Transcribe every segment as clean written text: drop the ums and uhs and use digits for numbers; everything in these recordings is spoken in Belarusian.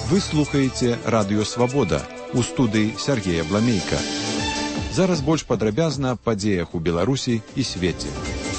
Вы слухаеце Радыё Свабода. У студыі Сергея Бламейка. Зараз больш падрабязна аб падзеях у Беларусі і свеце.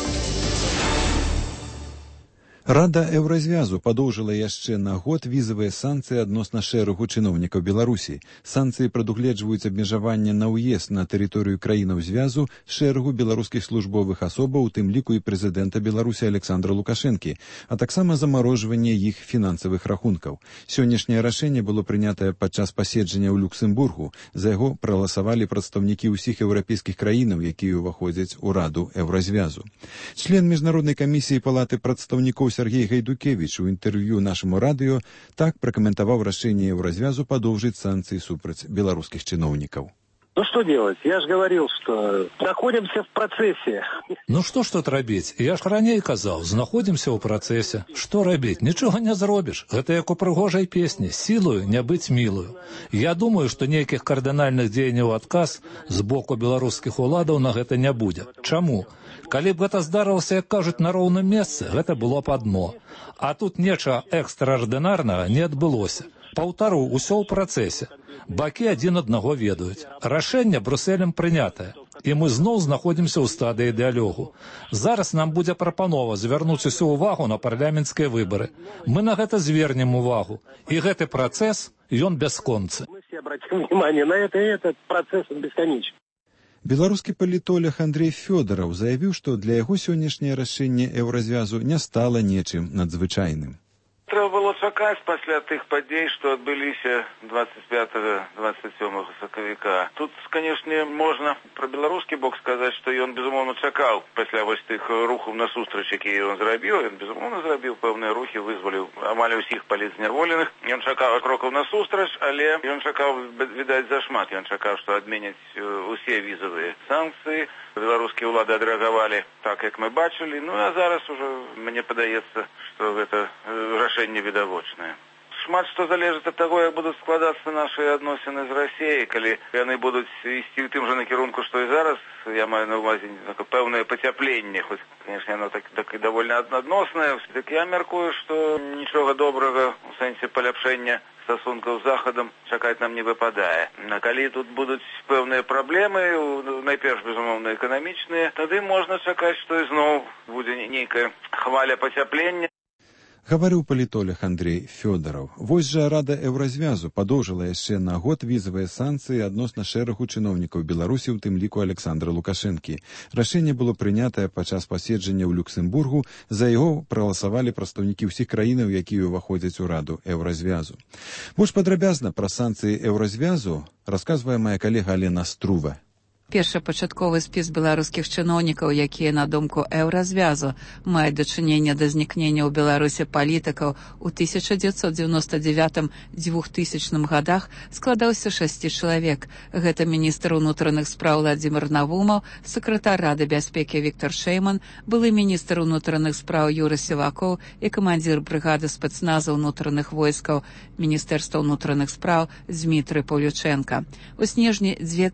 Рада Еўразвязу падоўжыла яшчэ на год візавыя санкцыі адносна шэрагу чыноўнікаў Беларусі. Санкцыі прадугледжваюць абмежаванне на ўезд на тэрыторыю краінаў звязу шэрагу беларускіх службовых асобаў, у тым ліку і прэзідэнта Беларусі Александра Лукашэнкі, а таксама замарожванне іх фінансавых рахункаў. Сённяшняе рашэнне было прынятае падчас паседжання ў Люксембургу. За яго прагаласавалі прадстаўнікі ўсіх еўрапейскіх краінаў, якія ўваходзяць у Раду Еўразвязу. Член міжнароднай камісіі палаты прадстаўнікоў Сергей Гайдукевич у інтэрв'ю нашаму радыё так пракаментаваў рашэнне Еўразвязу падоўжыць санкцыі супраць беларускіх чыноўнікаў. Ну что делать? Я же говорил, что находимся в процессе. Ну что ж тут рабіць? Я ж раней казаў, знаходзімся ў працэсе. Што рабіць? Нічога не зробіш. Гэта як у прыгожай песні: сілою не быць мілую. Я думаю, што нейкіх кардынальных дзеянняў адказ з боку беларускіх уладаў на гэта не будзе. Чаму? Калі б гэта здарылася, як кажуць, на роўным месцы, гэта было б адно. А тут нечага экстраардынарнага не адбылося. Паўтару, усё ў працэсе. Бакі адзін аднаго ведаюць. Рашэнне Брусэлем прынятае. І мы зноў знаходзімся ў стадыі дыялогу. Зараз нам будзе прапанова звярнуць усю ўвагу на парламенцкія выбары. Мы на гэта звернем увагу. І гэты працэс, ён бясконцы. Мы все обратим внимание на это, и этот процесс бесконечный. Беларускі палітолог Андрей Фёдораў заявіў, што для яго сённяшняе рашэнне Еўразвязу не стала нечым надзвычайным. Трэба было чакаць пасля тых падзей, што адбыліся 25-27 сакавіка. Тут, канешне, можна пра беларускі бок сказаць, што ён, безумоўна, чакаў пасля вось тых рухаў насустрач, якія ён зрабіў. Ён, безумоўна, зрабіў пэўныя рухі, вызваліў амаль усіх палітзняволеных. Ён чакаў крокаў насустрач, але ён чакаў, відаць, зашмат. Ён чакаў, што адменяць усе візавыя санкцыі. Беларускія ўлады адрэагавалі так, як мы бачылі. Ну, а зараз ужо, мне падаецца, што гэта рашэнне відавочнае. Шмат што залежыць ад таго, як будуць складацца нашыя адносіны з Расіяй. Калі яны будуць ісці ў тым жа накірунку, што і зараз, я маю на ўвазе пэўнае пацяпленне, хоць, канешне, яно так і даволі адноснае. Так я мяркую, што нічога добрага у сэнсе паляпшэння стасункаў з Захадам чакаць нам не выпадае. А калі тут будуць пэўныя праблемы, найперш, безумоўна, эканамічныя, тады можна чакаць, што ізноў будзе нейкая хваля пацяплення. Гаварыў палітолог Андрей Фёдораў. Вось жа Рада Еўразвязу падоўжыла яшчэ на год візавыя санкцыі адносна шэрагу чыноўнікаў Беларусі, у тым ліку Александра Лукашэнкі. Рашэнне было прынятае падчас паседжання ў Люксембургу. За яго прагаласавалі прадстаўнікі ўсіх краінаў, якія ўваходзяць у Раду Еўразвязу. Больш падрабязна пра санкцыі Еўразвязу расказвае мая калега Алена Струва. Першапачатковы спіс беларускіх чыноўнікаў, якія, на думку Еўразвязу, маюць дачыненне да знікнення ў Беларусі палітыкаў у 1999-2000 годах, складаўся 6 чалавек. Гэта міністр унутраных спраў Владзімир Навумаў, сакратар Рады бяспекі Віктор Шэйман, былы міністр унутраных спраў Юры Сівакоў і камандзір брыгады спецназа ўнутраных войскаў Міністэрства ўнутраных спраў Дзмітрый Паўлючэнка. У снежні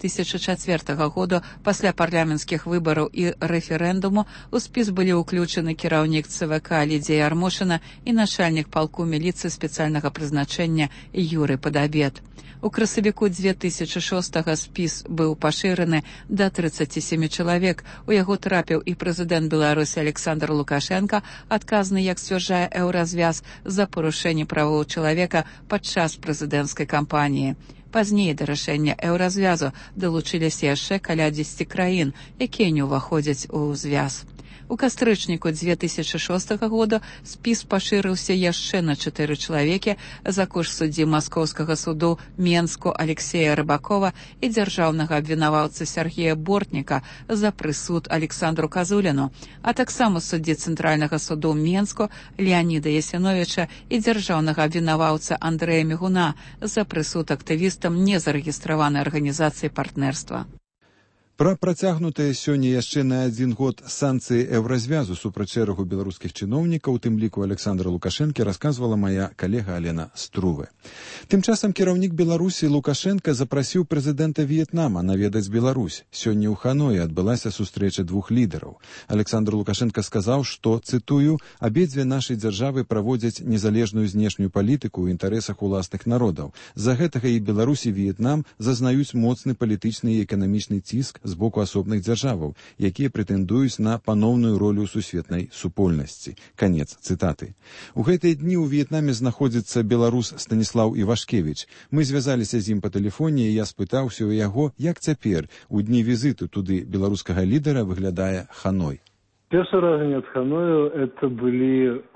2004 году пасля парламенцкіх выбараў і рэферэндуму у спіс былі ўключаны кіраўнік ЦВК Лідзія Ярмошына і начальнік палку міліцыі спецыяльнага прызначэння Юрый Падабед. У красавіку 2006 спіс быў пашыраны да 37 чалавек. У яго трапіў і прэзідэнт Беларусі Александр Лукашенко, адказны, як сцвярджае Еўразвяз, за парушэнне правоў чалавека падчас прэзідэнцкай кампаніі. Пазней да рашэння Еўразвязу далучыліся яшчэ каля 10 краін, якія не ўваходзяць у звяз. У кастрычніку 2006 года спіс пашырыўся яшчэ на 4 чалавекі за кошт суддзі Маскоўскага суду Менску Алексея Рыбакова і дзяржаўнага абвінаваўцы Сергея Бортніка за прысуд Александру Казуліну, а таксама суддзі Цэнтральнага суду Менску Леаніда Ясяновіча і дзяржаўнага абвінаваўца Андрэя Мігуна за прысуд актывістам незарэгістраванай арганізацыі партнерства. Пра працягнутыя сёння яшчэ на 1 год санкцыі еўразвязу супраць шэрагу беларускіх чыноўнікаў, у тым ліку Александра Лукашэнкі, расказвала мая калега Алена Струве. Тым часам кіраўнік Беларусі Лукашенка запрасіў прэзідэнта В'етнама наведаць Беларусь. Сёння ў Ханоі адбылася сустрэча двух лідараў. Александр Лукашенка сказаў, што, цытую, «абедзве нашы дзяржавы праводзяць незалежную знешнюю палітыку ў інтарэсах уласных народаў. За гэтага і Беларусь і В'етнам зазнаюць моцны палітычны і эканамічны ціск з боку асобных дзяржаваў, якія прэтэндуюць на паноўную ролю ў сусветнай супольнасці». Канец цытаты. У гэтыя дні ў В'етнаме знаходзіцца беларус Станіслаў Івашкевіч. Мы звязаліся з ім па тэлефоне, і я спытаўся ў яго, як цяпер, у дні візіту туды беларускага лідара, выглядае Ханой. Первое вражение от Ханоя это были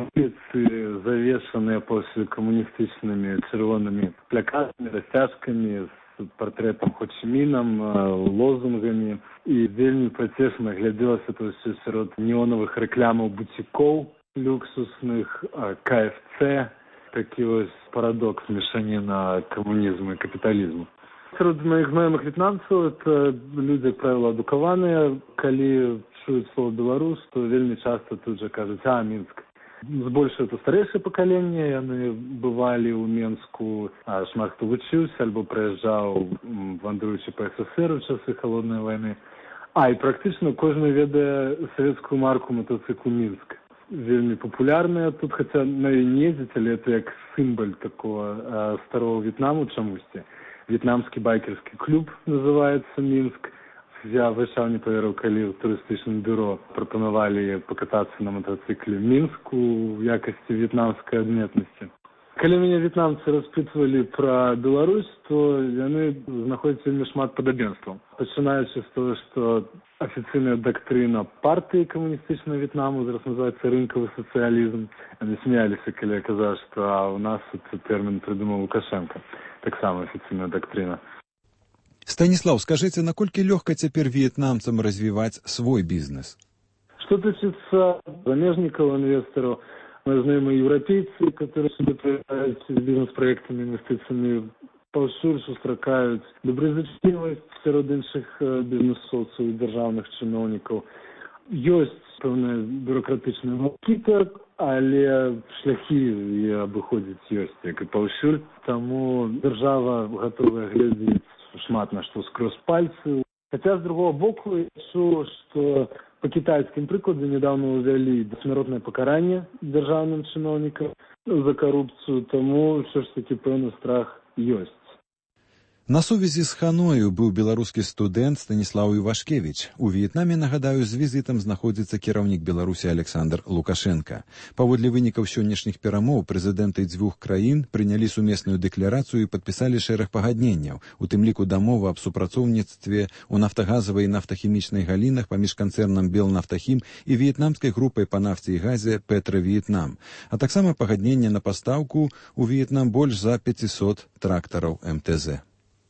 улицы, завешенные после коммунистичными червонными плакатами, растяжками, с портретом Хо Чи Міном, лозунгами. І вельмі пацешна глядзелася это ўсё сярод неоновых рэклямаў бутикоў люксусных, КФЦ, такі вось парадокс мешаніна камунізму і капіталізму. Сярод моих знаёмых в'етнамцаў это люди, как правило, адукаваныя, калі чуюць слово «беларус», то вельмі часто тут же кажуць «Мінск». Збольшага это старэйшае пакаленне, яны бывалі ў Менску, шмат хто вучыўся альбо прыязджаў, вандруючы па СССР у часы халоднай вайны. І практычна кожны ведае савецкую марку матацыклу «Мінск». Вельмі папулярная тут, хаця на ёй не ездзіць, але это як сімбаль такого старого В'етнаму чамусьці. В'етнамскі байкерскі клуб называецца «Мінск». Я вышаў не паверыў, калі ў турыстычным бюро прапанавалі пакатацца на матацыкле Мінску ў якасці в'етнамскай адметнасці. Калі мяне в'етнамцы распытвалі пра Беларусь, то яны знаходзяць вельмі шмат падабенстваў. Пачынаючы з того, што афіцыйная дактрына партыі камуністычнага В'етнаму зараз называецца рынкавы сацыялізм. Яны смяяліся, калі я казаў, што ў нас тэрмін прыдумаў Лукашенко. Таксама афіцыйная дактрына. Станіслаў, скажыце, наколькі лёгка цяпер в'етнамцам развіваць свой бізнес? Что тычыцца замежнікаў, інвестараў, мы знаёмыя еўрапейцы, которые сюда приезжают с бизнес-проектами, инвестициями, паўсюль сустракаюць добразычлівасць сярод іншых бізнесоўцаў і дзяржаўных чыноўнікаў. Ёсць пэўная бюрократычная валкіта, але шляхі і абыходзіць ёсць, як і паўсюль. Таму дзяржава гатовая глядзець шмат на што скрозь пальцы. Хотя, с другого боку, я чуў, што по китайским прикладам недавно увели досмертное покарание державным чиновникам за коррупцию, тому все ж таки певний страх есть. На сувязі з Ханою быў беларускі студэнт Станіслаў Івашкевіч. У В'етнаме, нагадаю, з візітам знаходзіцца кіраўнік Беларусі Александр Лукашенка. Паводле вынікаў сённяшніх перамоў прэзідэнты дзвюх краін прынялі сумесную дэкларацыю і падпісалі шэраг пагадненняў, у тым ліку дамову аб супрацоўніцтве ў нафтагазавай і нафтахімічнай галінах паміж канцэрнам Белнафтахім і в'етнамскай групай па нафце і газе Петра-В'етнам, а таксама пагадненне на пастаўку ў В'етнам больш за 500 трактараў МТЗ.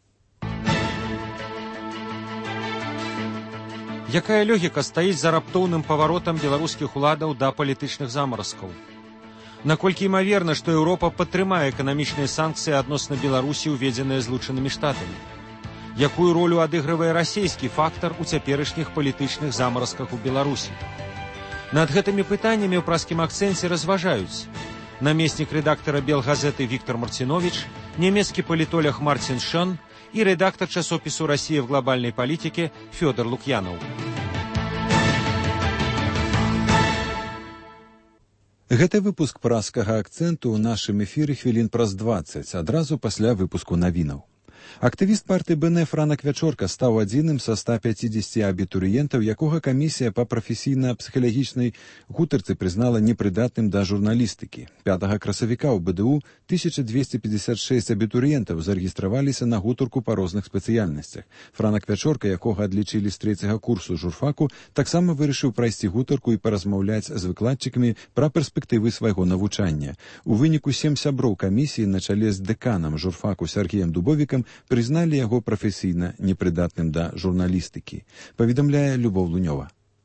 Якая логіка стаіць за раптоўным паваротам беларускіх уладаў да палітычных замаразкаў? Наколькі імаверна, што Еўропа падтрымае эканамічныя санкцыі адносна Беларусі, уведзеныя Злучанымі Штатамі? Якую ролю адыгрывае расійскі фактар у цяперашніх палітычных замаразках у Беларусі? Над гэтымі пытаннямі ў праскім акцэнце разважаюць намеснік рэдактара Белгазеты Віктор Марцинович, нямецкі палітолог Мартин Шон и редактор часопису «Россия в глобальной политике» Федор Лукьянов. Гэта выпуск праскага акцэнту ў нашым эфіры хвілін праз 20, адразу пасля выпуску навінаў. Актывіст партыі БНФ Ранак Вячорка стаў адзіным са 150 абітурыентаў, якога камісія па прафесійна-псіхалагічнай гутарцы прызнала непрыдатным да журналістыкі. 5 красавіка ў БДУ 1256 абітурыентаў зарэгістраваліся на гутарку па розных спецыяльнасцях. Ранак Вячорка, якога адлічылі з 3-го курсу журфаку, таксама вырашыў прайсці гутарку і паразмаўляць з выкладчыкамі пра перспектывы свайго навучання. У выніку 7 сяброў камісіі на чале з дэканам журфаку Сергеем Дубовікам прызналі яго прафесійна непрыдатным да журналістыкі. Паведамляе Любоў Лунёва.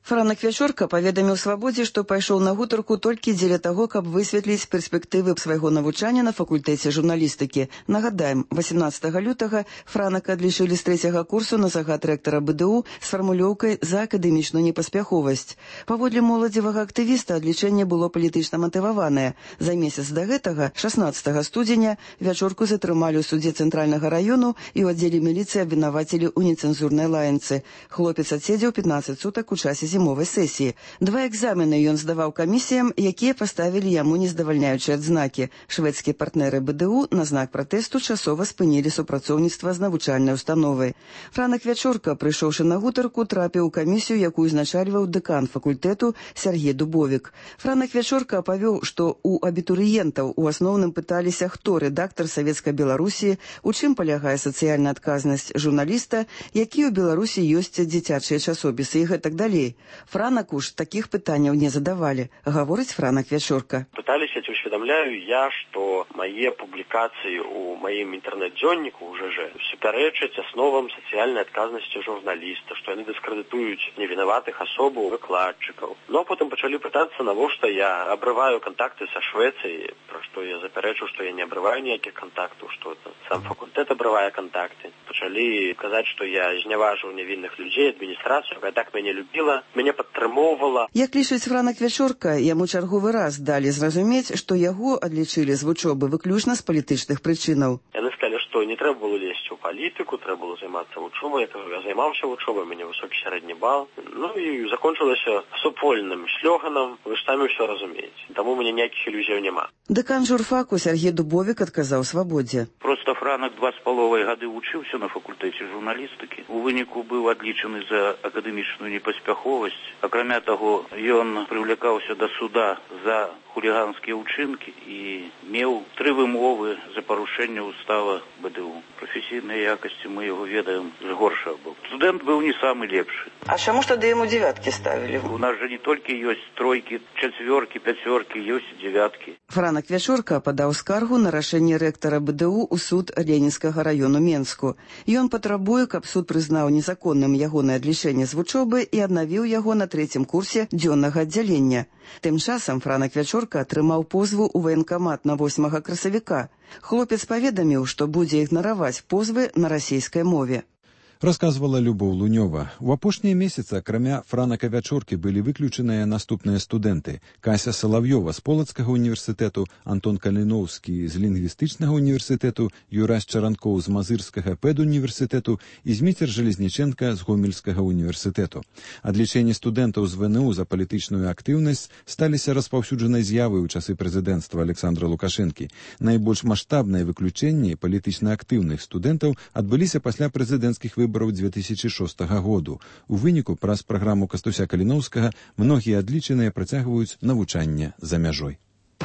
Франак Вячорка паведаміў «Свабодзе», што пайшоў на гутарку толькі дзеля таго, каб высветліць перспектывы свайго навучання на факультэце журналістыкі. Нагадаем, 18 лютага Франака адлічылі з 3-го курсу на загад рэктара БДУ з фармулёўкай за акадэмічную непаспяховасць. Паводле моладзевага актывіста, адлічэнне было палітычна матываванае. За месяц да гэтага, 16 студзеня, Вячорку затрымалі ў судзе Цэнтральнага раёну і ў аддзеле міліцыі абвінавацілі ў нецэнзурнай лаянцы. Хлопец адседзеў 15 сутак у часе зімовай сесіі. 2 экзамены ён здаваў камісіям, якія паставілі яму нездавальняючыя адзнакі. Шведскія партнеры БДУ на знак пратэсту часова спынілі супрацоўніцтва з навучальнай установай. Франак Вячорка, прыйшоўшы на гутарку, трапіў у камісію, якую узначальваў дэкан факультэту Сергей Дубовік. Франак Вячорка апавёў, што у абітурыентаў у асноўным пыталіся, хто рэдактар Савецкай Беларусі, у чым палягае сацыяльная адказнасць журналіста, якія ў Беларусі ёсць дзіцячыя часопісы і гэтак далей. Франаку ж такіх пытанняў не задавалі, гаворыць Франак Вячорка. Пыталіся, усведамляю я, што мае публікацыі ў маім інтэрнэт-дзённіку уже супярэчаць асновам сацыяльнай адказнасці журналіста, што яны дыскрэдытуюць невінаватых асобаў, выкладчыкаў. Но потым пачалі пытацца, навошта я абрываю кантакты са Швецыяй, пра што я запярэчу, што я не абрываю ніякіх кантактаў, што сам факультэт абрывае кантакты. Пачалі казаць, што я зняважыў нявінных людзей, адміністрацыю, якая так мяне любіла, мяне падтрымоўвала. Як лічыць Франак Вячорка, яму чарговы раз далі зразумець, што яго адлічылі з вучобы выключна з палітычных прычынаў. Яны сказалі, што не трэба было лезці ў палітыку, трэба было займацца вучобай. Я кажу, я займаўся вучобай, у мяне высокі сярэдні бал. Ну і закончылася супольным слёганам, вы ж самі ўсё разумееце. Таму мне ніякіх ілюзіяў няма. Дэкан журфаку Сергей Дубовік адказаў «Свабодзе». Просто Франак 2,5 гады вучыўся на факультэце журналістыкі. У выніку быў адлічаны за акадэмічную непаспяховасць. Акрамя таго, ён прывлякаўся да суда за хуліганскія ўчынкі і меў 3 вымовы за парушэнне устава БДУ. Прафесійныя якасці мы яго ведаем з горшага боку. Студэнт быў не самы лепшы. А чаму ж тады яму 9-кі ставілі? У нас жа не толькі ёсць 3, 4, 5, ёсць 9. Франак Вячорка падаў скаргу на рашэнне рэктара БДУ ў суд Ленінскага раёну Менску. Ён патрабуе, каб суд прызнаў незаконным ягонае адлічэнне з вучобы і аднавіў яго на 3-м курсе дзённага аддзялення. Тым часам Франак Вячорка атрымаў позву ў ваенкамат на 8 красавіка. Хлопец паведаміў, што будзе ігнараваць позвы на расійскай мове. Расказвала Любоў Лунёва. У апошнія месяцы, акрамя Франака Вячоркі, былі выключаныя наступныя студэнты: Кася Салавьёва з Полацкага універсітэту, Антон Каліноўскі з Лінгвістычнага універсітэту, Юрась Чаранкоў з Мазырскага педуніверсітэту і Зміцер Жалезніченка з Гомельскага універсітэту. Адлічэнне студэнтаў з ВНУ за палітычную актыўнасць сталіся распаўсюджанай з'явай у часы прэзідэнцтва Александра Лукашэнкі. Найбольш маштабныя выключэнні палітычна актыўных студэнтаў адбыліся пасля прэзідэнцкіх выбораў 2006 году. У выніку праз праграму Кастуся Каліноўскага многія адлічаныя працягваюць навучанне за мяжой.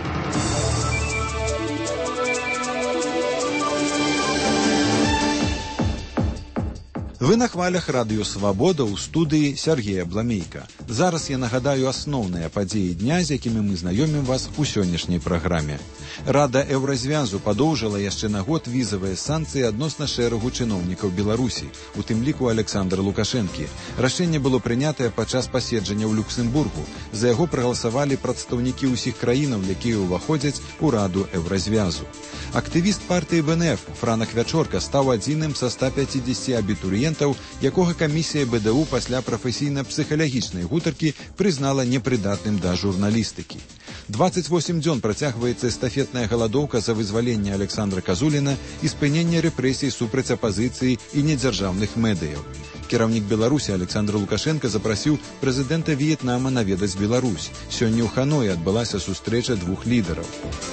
Вы на хвалях радыё «Свабода» ў студыі Сергея Бламейка. Зараз я нагадаю асноўныя падзеі дня, з якімі мы знаёмім вас у сённяшняй праграме. Рада Еўразвязу падоўжыла яшчэ на год візавыя санкцыі адносна шэрагу чыноўнікаў Беларусі, у тым ліку Александра Лукашэнкі. Рашэнне было прынятае падчас паседжання ў Люксембургу. За яго прагаласавалі прадстаўнікі ўсіх краінаў, якія ўваходзяць у Раду Еўразвязу. Актывіст партыі ВНФ Франак Вячорка стаў адзіным са 150 абітурыентаў, якога камісія БДУ пасля прафесійна-псіхалагічнай гутаркі прызнала непрыдатным да журналістыкі. 28 дзён працягваецца эстафетная галадоўка за вызваленне Александра Казуліна і спыненне рэпрэсій супраць апазіцыі і недзяржаўных медыяў. Кіраўнік Беларусі Александр Лукашенко запрасіў прэзідэнта В'етнама наведаць Беларусь. Сёння ў Ханоі адбылася сустрэча двух лідараў.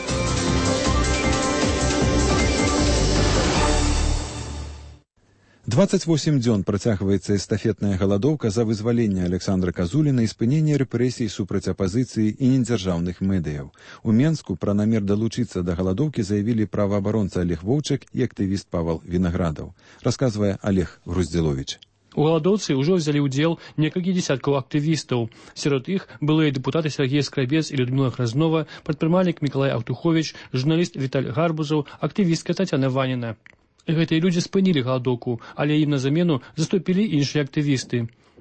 – 28 дзён працягваецца эстафетная галадоўка за вызваленне Александра Казуліна і спыненне рэпрэсій супраць апазіцыі і недзяржаўных медыяў. У Менску пра намер далучыцца да галадоўкі заявілі праваабаронца Олег Воўчак і актывіст Павал Вінаградаў. Расказвае Олег Груздзіловіч. У галадоўцы ўжо взялі ўдзел некалькі дзесяткаў актывістаў. Сярод іх былыя дэпутаты Сергей Скрабец і Людмила Хразнова, прадпрымальнік Мікалай Аўтуховіч, журналіст Віталь Гарбузаў, актывістка Тацяна Ваніна. Гэтыя людзі спынілі галадоўку, але ім на замену заступілі іншыя актывісты.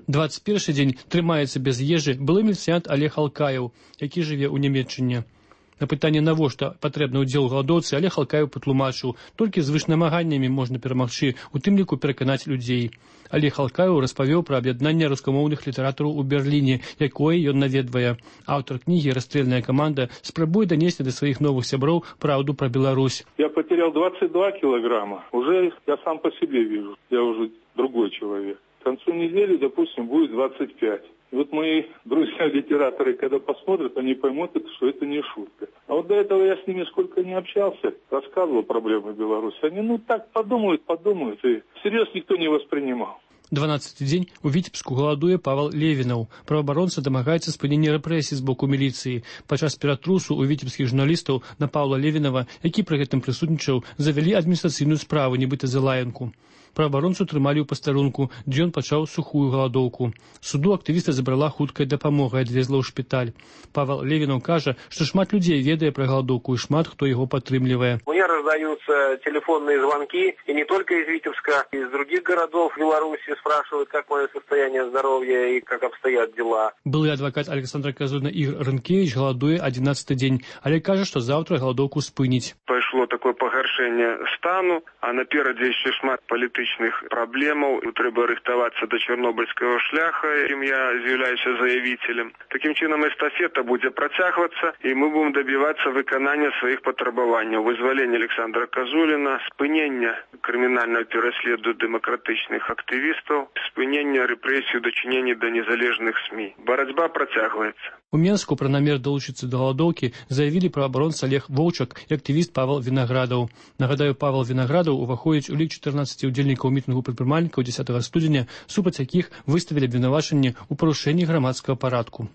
21 дзень трымаецца без ежы былы міліцыянт Олег Алкаев, які жыве ў Нямецчыне. На пытанне, навошта патрэбны ўдзел у галадоўцы, Олег Алкаев патлумачыў, толькі з вышнамаганнямі можна перамагчы, у тым ліку пераканаць людзей. Олег Алкаев распавёў пра аб'яднанне рускамоўных літаратараў у Берліне, якое ён наведвае. Аўтар кнігі «Расстрельная команда» спрабуе данесці да сваіх новых сяброў праўду пра Беларусь. Я потерял 22 килограмма. Уже я сам по себе вижу. Я уже другой человек. К концу недели, допустим, будет 25. И вот мои друзья-литераторы, когда посмотрят, они поймут, что это не шутка. А вот до этого я с ними сколько не общался, рассказывал проблемы Беларуси. Они, так подумают, и всерьез никто не воспринимал. 12-й дзень у Віцебску галадуе Павел Левінаў. Праваабаронца дамагаецца спынення рэпрэсій з боку міліцыі. Падчас ператрусу у віцебскіх журналістаў на Паўла Левінава, які пры гэтым прысутнічаў, завялі адміністрацыйную справу, нібыта за лаянку. Праваабаронцу трымалі ў пастарунку, дзе ён пачаў сухую галадоўку. Суду актывіста забрала хуткая дапамога і адвезла ў шпіталь. Павел Левінаў кажа, што шмат людзей ведае пра галадоўку і шмат хто яго падтрымлівае. Мне раздаются телефонные звонки, и не только из Витебска, из других городов Беларуси спрашивают, как мое состояние здоровья и как обстоят дела. Былы адвакат Александра Казуна Ігор Рынкевич галадуе 11-й дзень, але кажа, што заўтра галадоўку спыніць. Пайшло такое пагаршэнне стану, а наперадзе яшчэ шмат палітычных праблемаў. Трэба рыхтавацца да чарнобыльскага шляха, якім я з'яўляюся заявителем. Такім чынам эстафета будзе працягвацца, і мы будем добиваться выканання сваіх патрабаванняў. Вызвалення Александра Казуліна, спынення крымінальнага пераследу дэмакратычных актывістаў, спынення рэпрэсій у дачыненні да незалежных СМІ. Барацьба працягваецца. У Менску пра намер далучыцца да галадоўкі заявілі праваабаронца Олег Воўчак і актывіст Павел Вінаградаў. Нагадаю, Павел Вінаградаў уваходзіць у лік 14 удзельнікаў мітынгу прадпрымальнікаў 10 студзеня, супраць якіх выставілі абвінавачанне ў парушэнні грамадскага парадку.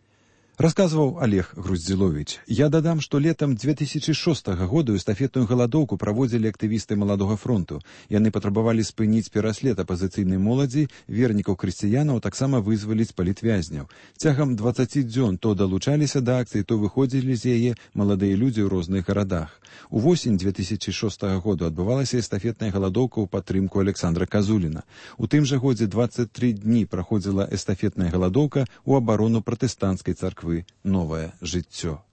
Расказваў Олег Груздзіловіч. Я дадам, што летам 2006 года эстафетную галадоўку праводзілі актывісты Маладога фронту. Яны патрабавалі спыніць пераслед апазіцыйнай моладзі, вернікаў крысціянаў, таксама вызваліць палітвязняў. Цягам 20 дзён то далучаліся да акцыі, то выходзілі з яе маладыя людзі ў розных гарадах. Увосень 2006 года адбывалася эстафетная галадоўка ў падтрымку Александра Казуліна. У тым жа годзе 23 дні праходзіла эстафетная галадоўка ў абарону пратэстанцкай царквы «Новае жыццё».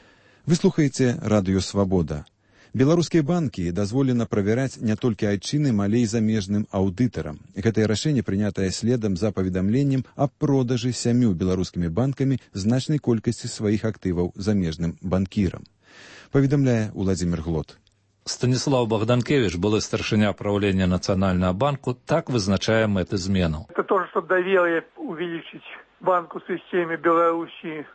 Вы слухаеце радыё «Свабода». Беларускія банкі дазволена правяраць не толькі айчынным, але і замежным аўдытарам. Гэтае рашэнне прынятае следам за паведамленнем аб продажы 7 беларускімі банкамі значнай колькасці сваіх актываў замежным банкірам. Паведамляе Уладзімір Глот. Станіслав Богданкевич, былы старшыня правлення Нацыянальнага банку, так вызначае мэты зменаў. Это тоже, чтобы доверие увеличить банку в системе Беларуси.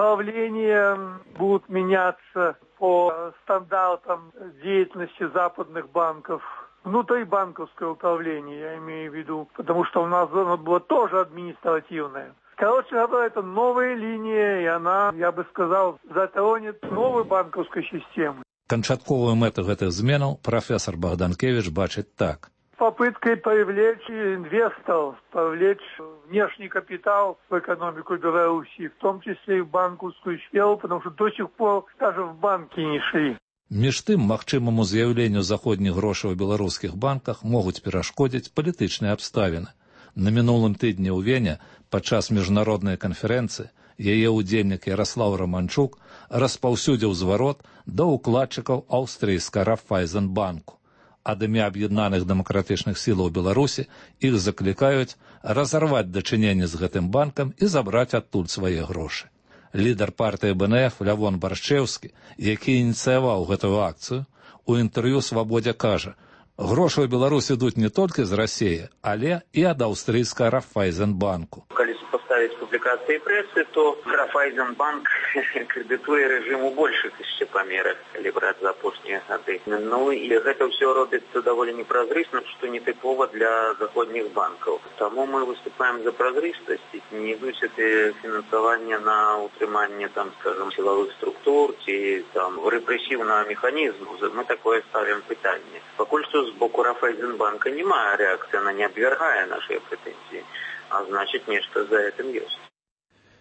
Управления будут меняться по стандартам деятельности западных банков. Внутрибанковское управление, я имею в виду, потому что у нас оно было тоже административное. Короче говоря, это новая линия, и она, я бы сказал, затронет новую банковскую систему. Канчатковую мэту гэтых зменаў прафесор Богданкевич бачыць так. Попыткой привлечь инвесторов, привлечь внешний капитал в экономику Беларуси, в том числе и в банковскую сферу, потому что до сих пор даже в банки не шли. Між тым, магчымаму з'яўленню заходніх грошай у беларускіх банках могуць перашкодзіць палітычныя абставіны. На мінулым тыдні ў Вене падчас міжнароднай канферэнцыі яе ўдзельнік Ярослав Романчук распаўсюдзіў зварот да ўкладчыкаў аўстрыйскага Райфайзенбанку. Ад імя аб'яднаных дэмакратычных сілаў Беларусі іх заклікаюць разарваць дачыненне з гэтым банкам і забраць адтуль свае грошы. Лідар партыі БНФ Лявон Баршчэўскі, які ініцыяваў гэтую акцыю, у інтэрв'ю «Свабодзе» кажа, грошы ў Беларусі ідуць не толькі з Расіі, але і ад аўстрыйскага Райфайзенбанку. Калі сопоставить публикации прессы, то Райфайзенбанк кредитуе режим у большых еще померах, калі браць за апошнія гады. Ну и гэта все робится довольно непрозрачно, что не тыпово для заходних банков. Тому мы выступаем за прозрачность, не ідуць это финансование на утрыманне, там, скажем, силовых структур, ці там рэпрэсіўнага механізму. Мы такое ставим пытанне. Пакуль што з боку Райфайзенбанка немає реакції, она не обвергае наши претензии, а значит, нечто за этим есть.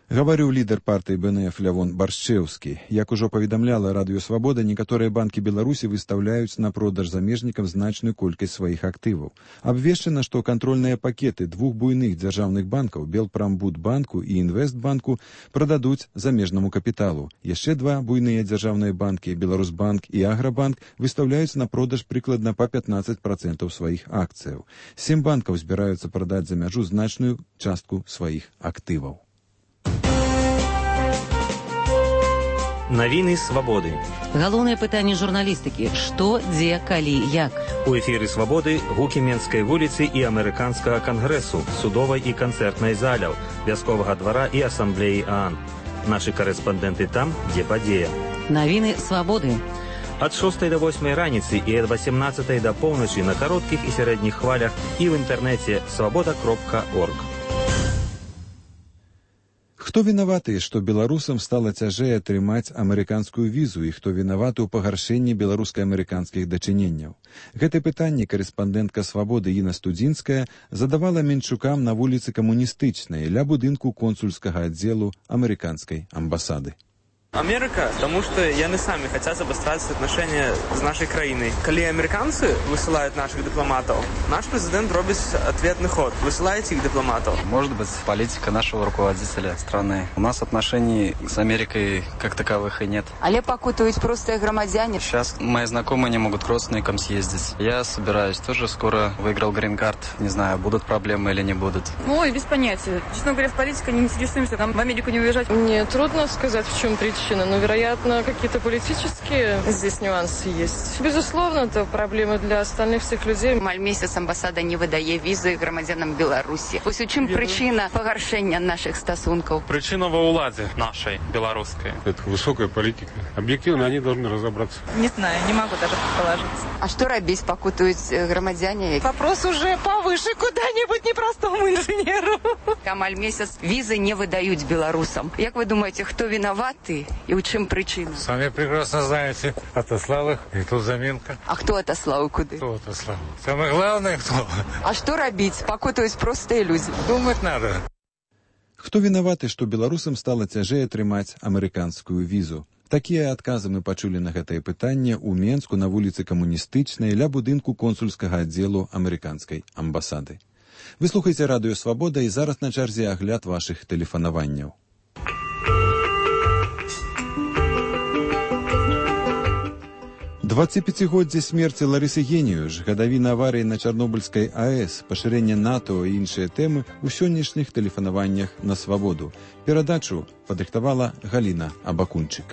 Гаварыў лідар партыі БНФ Лявон Баршчэўскі. Як ужо паведамляла Радыё Свабода, некаторыя банкі Беларусі выстаўляюць на продаж замежнікам значную колькасць сваіх актываў. Абвешчана, што кантрольныя пакеты двух буйных дзяржаўных банкаў Белпрамбудбанку і Інвестбанку прададуць замежнаму капіталу. Яшчэ два буйныя дзяржаўныя банкі Беларусбанк і Аграбанк выстаўляюць на продаж прыкладна па 15% сваіх акцыяў. 7 банкаў збіраюцца прадаць за мяжу значную частку сваіх актываў. Навіны свабоды. Галоўнае пытанне журналістыкі. Што, дзе, калі, як? У эфіры свабоды гукі Менскай вуліцы і амерыканскага кангрэсу, судовай і канцэртнай заляў, вясковага двара і асамблеі ААН. Нашы карэспандэнты там, дзе падзея. Навіны свабоды. Ад 6 до 8 раніцы і ад 18 до поўначы на кароткіх і сярэдніх хвалях і ў інтэрнэце свабода.орг. Хто вінаваты, што беларусам стала цяжэй атрымаць амерыканскую візу і хто вінаваты ў пагаршэнні беларуска-амерыканскіх дачыненняў? Гэтае пытанне карэспандэнтка «Свабоды» Інна Студзінская задавала Менчукам на вуліцы Камуністычнай ля будынку консульскага аддзелу амерыканскай амбасады. Америка, потому что яны сами хотят обострять отношения с нашей краиной. Коли американцы высылают наших дипломатов, наш президент робит ответный ход. Высылаете их дипломатов. Может быть, политика нашего руководителя страны. У нас отношений с Америкой как таковых и нет. Але покутывать просто громадяне. Сейчас мои знакомые не могут к родственникам съездить. Я собираюсь тоже скоро. Выиграл грин-карт. Не знаю, будут проблемы или не будут. Ой, без понятия. Честно говоря, в политике не интересуемся. Нам в Америку не уезжать. Мне трудно сказать, в чем причина. Но, вероятно, какие-то политические здесь нюансы есть. Безусловно, это проблемы для остальных всех людей. Маль месяц амбасада не выдае візы громадянам Беларусі. Ось у чым причина пагаршэння наших стасунков? Причина во уладе нашей, белорусской. Это высокая политика. Объективно они должны разобраться. Не знаю, не могу даже предположить. А что робить покутуют громадяне? Вопрос уже повыше куда-нибудь непростому инженеру. Маль месяц визы не выдают белорусам. Як вы думаете, кто виноваты? И у чем причина? Сами прекрасно знаете. Отослал их, и тут заминка. А кто отослал куда? Кто отослал? Самое главное, кто? А что робить? Покутывать просто иллюзии. Думать надо. Хто вінаваты, што беларусам стала цяжэй атрымаць амерыканскую візу? Такія адказы мы пачулі на гэтае пытанне ў Менску на вуліцы Камуністычнай ля будынку консульскага аддзелу амерыканскай амбасады. Вы слухаеце Радыё Свабода і зараз на чарзе агляд вашых тэлефанаванняў. Двадцціпяцігоддзе смерці Ларысы Геніюш, гадавіна аварыі на Чарнобыльскай АЭС, пашырэнне НАТО і іншыя тэмы ў сённяшніх тэлефанаваннях на Свабоду. Перадачу падрыхтавала Галіна Абакунчык.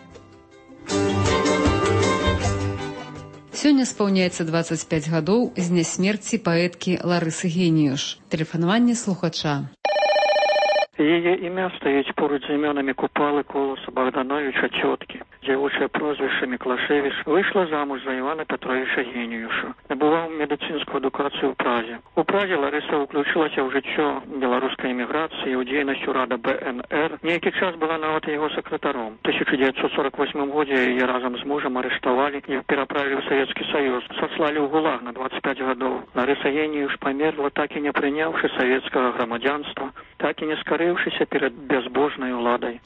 Сёння спаўняецца 25 гадоў з дня смерці паэткі Ларысы Геніюш. Тэлефанаванне слухача. Яе імя стаіць поруч з імёнамі Купалы, Колоса, Богдановича, Цёткі. Дзявочае прозвішча Міклашевіч выйшла замуж за Івана Петровича Геніюша. Набываў медыцынскую адукацыю ў Празе. У Празе Ларыса ўключылася ў жыццё беларускай эміграцыі, ў дзейнасць урада БНР. Нейкі час была нават яго сакратаром. У 1948 годзе яе разам з мужам арыштавалі і пераправілі ў Савецкі Саюз. Саслалі ў ГУЛАГ на 25 гадоў. Ларыса Геніюш памерла, так і не прыняўшы савецкага грамадзянства, так і не скарыўшыся перад бязбожнай уладай.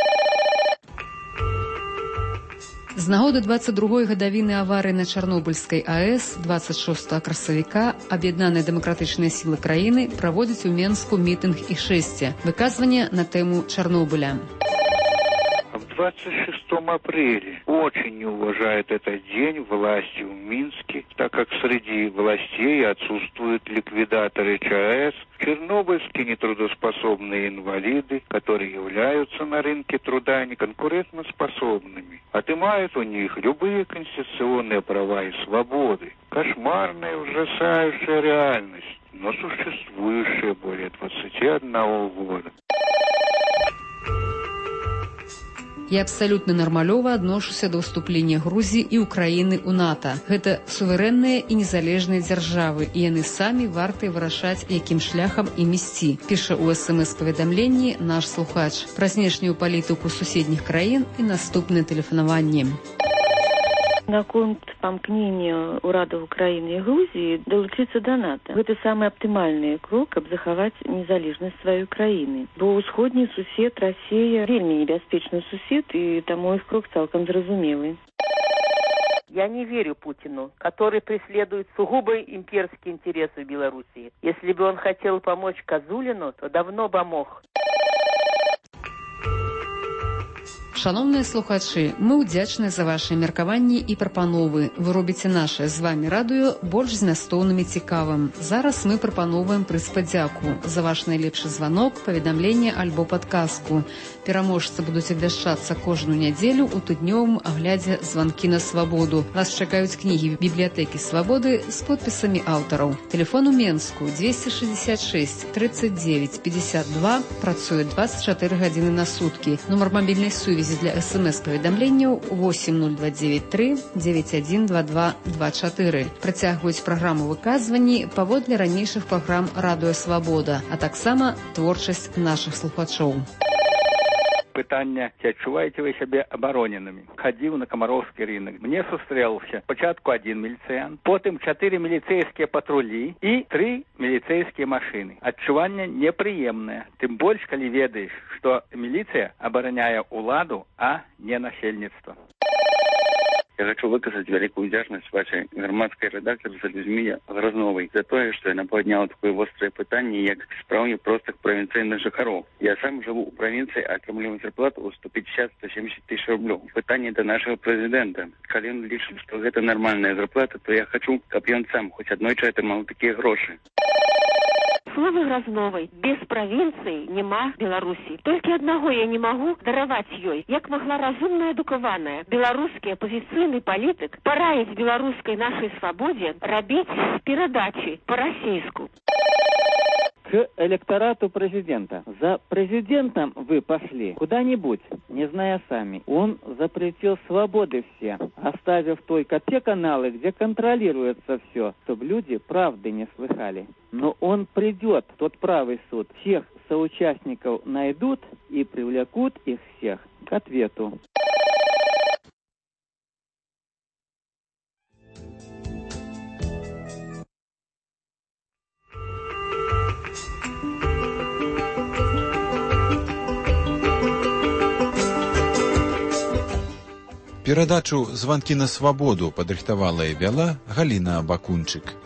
З нагоды 22-й гадавіны аварыі на Чарнобыльскай АЭС 26 красавіка Аб'яднаныя дэмакратычныя сілы краіны праводзяць у Менску мітынг і шэсце, выказванне на тэму Чарнобыля. В 26 апреле очень не уважает этот день власти в Минске, так как среди властей отсутствуют ликвидаторы ЧАЭС, чернобыльские нетрудоспособные инвалиды, которые являются на рынке труда неконкурентоспособными, отымают у них любые конституционные права и свободы. Кошмарная, ужасающая реальность, но существующая более 21 года. Я абсалютна нармалёва адношуся да ўступлення Грузіі і Украіны ў НАТО. Гэта суверэнныя і незалежныя дзяржавы, і яны самі вартыя вырашаць, якім шляхам ім ісці, піша ў СМС-паведамленні наш слухач. Пра знешнюю палітыку суседніх краін і наступнае тэлефанаванне. Наконт памкнення урадаў Украіны і Грузіі далучыцца да НАТО. Гэта самы аптымальны крок, каб захаваць незалежнасць сваёй краіны. Бо ўсходні сусед Расія вельмі небяспечны сусед, і таму іх крок цалкам зразумелы. Я не верю Путину, который преследует сугубо имперские интересы Белоруссии. Если бы он хотел помочь Козулину, то давно бы мог. Шановныя слухачы, мы ўдзячныя за вашыя меркаванні і прапановы. Вы робіце нашае з вамі радыё больш змястоўным і цікавым. Зараз мы прапаноўваем прыз падзяку за ваш найлепшы званок, паведамленне альбо падказку. Пераможцы будуць абвяшчацца кожную нядзелю ў тыднёвым аглядзе «Званкі на свабоду». Вас чакаюць кнігі бібліятэкі свабоды з подпісамі аўтараў. Тэлефон у Менску 266 39 52, працуе 24 гадзіны на суткі. Нумар мабільнай сувязі для СМС-паведамленняў 80293 912224. Працягваюць праграму выказванні паводле ранейшых праграм «Радыё Свабода», а таксама творчасць нашых слухачоў. Пытанне, ці адчуваеце вы сябе абароненымі? Хадзіў на Камароўскі рынок. Мне сустрэлся спачатку 1 міліцыянт, потым 4 міліцэйскія патрулі і 3 міліцэйскія машыны. Адчуванне непрыемнае, тым больш, калі ведаеш, што міліцыя абараняе ўладу, а не насельніцтва. Я хочу выказать великую вдячность вашей громадской редактору Людмиле Грозновой за то, что она подняла такое острое питание, как справді простых провинційних жихаров. Я сам живу у провинции, а отримую зарплату у 150-170 тысяч рублей. Питание до нашего президента. Коли он лічит, что это нормальная зарплата, то я хочу, чтобы он сам хоть однойчы отримал такие гроши. Слово Грозновой. Без провинції нема Беларусі. Толькі аднаго я не магу дараваць ёй. Як магла разумная адукаваная беларускі апозіцыйны палітык параіць беларускай нашай свабодзе рабіць перадачи по-расійску. К электорату президента. За президентом вы пошли куда-нибудь, не зная сами. Он запретил свободы все, оставив только те каналы, где контролируется все, чтобы люди правды не слыхали. Но он придет, тот правый суд, всех соучастников найдут и привлекут их всех к ответу. Перадачу «Званкі на свабоду» падрыхтавала і вяла Галіна Бакунчык.